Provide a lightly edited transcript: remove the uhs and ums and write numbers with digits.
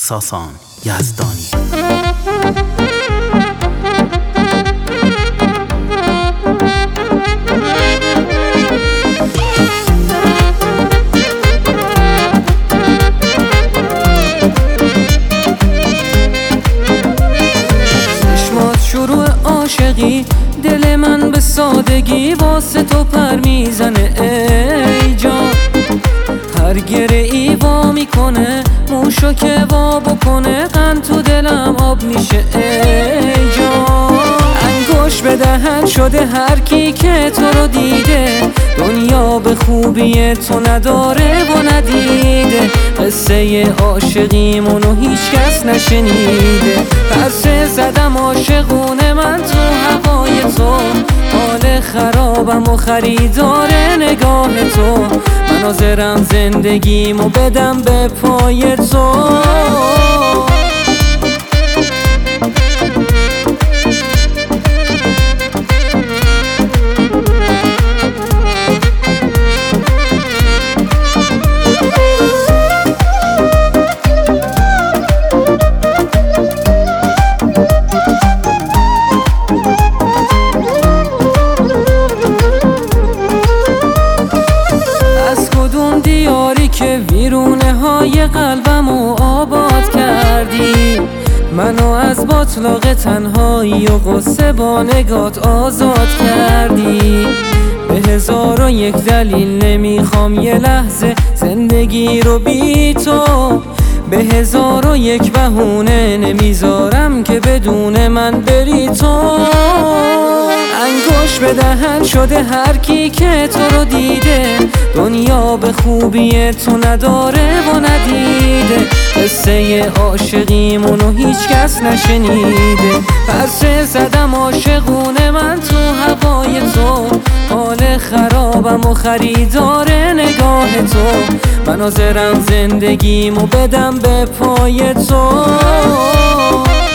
ساسان یزدانی. شروع عاشقی دل من به سادگی واسه تو پر میزنه ای جان. هر گره ای وا میکنه موشو که وا بکنه قند تو دلم آب میشه ای جان. انگوش به دهن شده هر کی که تو رو دیده، دنیا به خوبی تو نداره و ندیده. قصه عاشقیمونو هیچ کس نشنیده. پرسه زدم عاشقونه من تو هوای تو، حال خرابم و خریدار نگاه تو. من حاضرم زندگیمو بدم به پای تو. دیاری که ویرونه های قلبمو آباد کردی، منو از باطلاق تنهایی و غصه با نگات آزاد کردی. به 1001 دلیل نمیخوام یه لحظه زندگی رو بی تو، به 1001 بهونه نمیذارم که بدون من بری تو. انگوش به دهن شده هر کی که تو رو دیده، دنیا به خوبی تو نداره و ندیده. قصه عاشقیمونو هیچ کس نشنیده. پرسه زدم عاشقونه من تو هوای تو، حال خرابم و خریدار نگاه تو. من حاضرم زندگیمو بدم به پای تو.